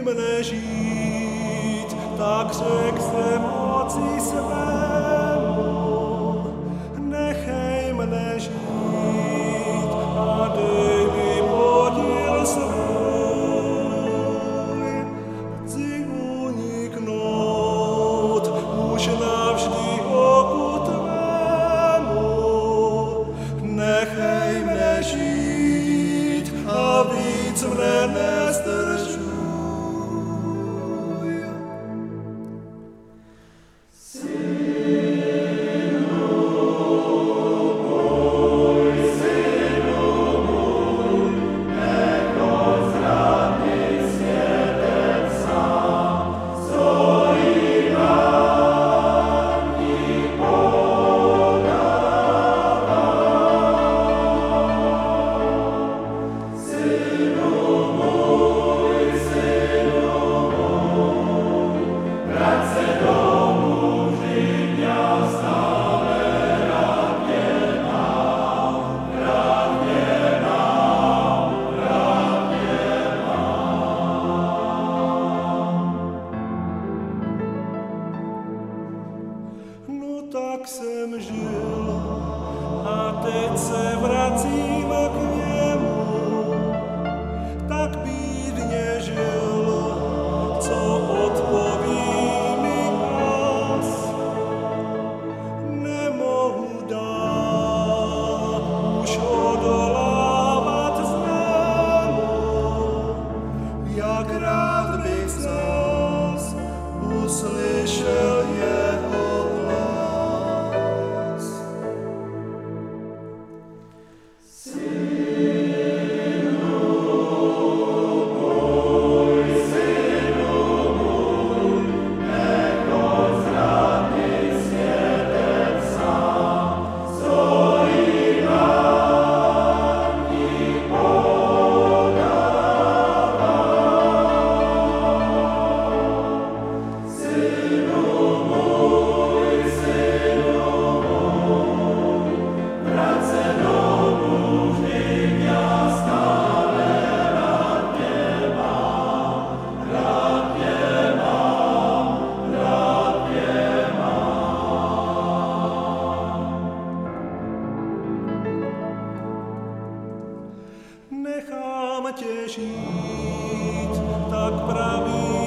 mne žít, tak řek jsem Otci svému, nechej mne žít a dej mi podíl svůj. Chci uniknout už navždy oku tvému, nechej mne žít a víc mne nezdržuj. Tak jsem žil a teď se vracím k němu, tak bídně žil, co odpoví mi as. Nemohu dál už odolávat znému, jak rád bych zas uslyšel jeho nechám tě žít, tak pravý